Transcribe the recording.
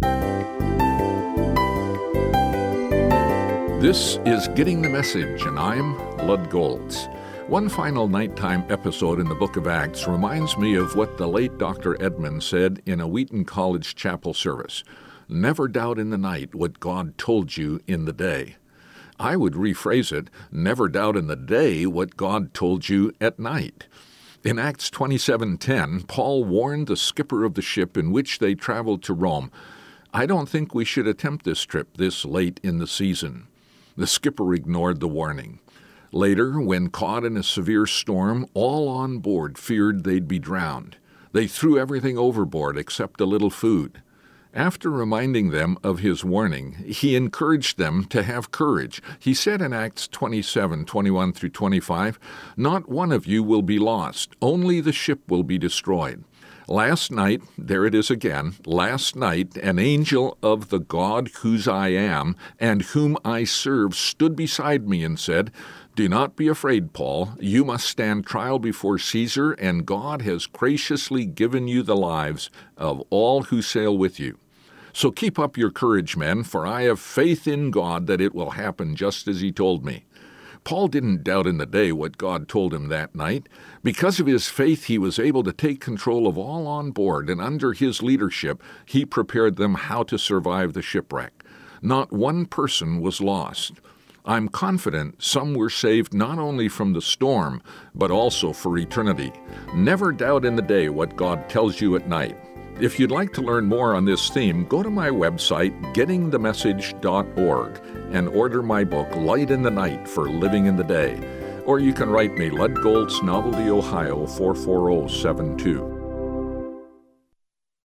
This is Getting the Message, and I'm Lud Goltz. One final nighttime episode in the book of Acts reminds me of what the late Dr. Edmund said in a Wheaton College chapel service. Never doubt in the night what God told you in the day. I would rephrase it, never doubt in the day what God told you at night. In Acts 27:10, Paul warned the skipper of the ship in which they traveled to Rome, "I don't think we should attempt this trip this late in the season." The skipper ignored the warning. Later, when caught in a severe storm, all on board feared they'd be drowned. They threw everything overboard except a little food. After reminding them of his warning, he encouraged them to have courage. He said in Acts 27:21-25, "Not one of you will be lost, only the ship will be destroyed. Last night," there it is again, "last night an angel of the God whose I am and whom I serve stood beside me and said, 'Do not be afraid, Paul. You must stand trial before Caesar, and God has graciously given you the lives of all who sail with you. So keep up your courage, men, for I have faith in God that it will happen just as he told me.'" Paul didn't doubt in the day what God told him that night. Because of his faith, he was able to take control of all on board, and under his leadership, he prepared them how to survive the shipwreck. Not one person was lost. I'm confident some were saved not only from the storm, but also for eternity. Never doubt in the day what God tells you at night. If you'd like to learn more on this theme, go to my website, gettingthemessage.org, and order my book, Light in the Night for Living in the Day. Or you can write me, Lud Goltz, Novelty, Ohio, 44072.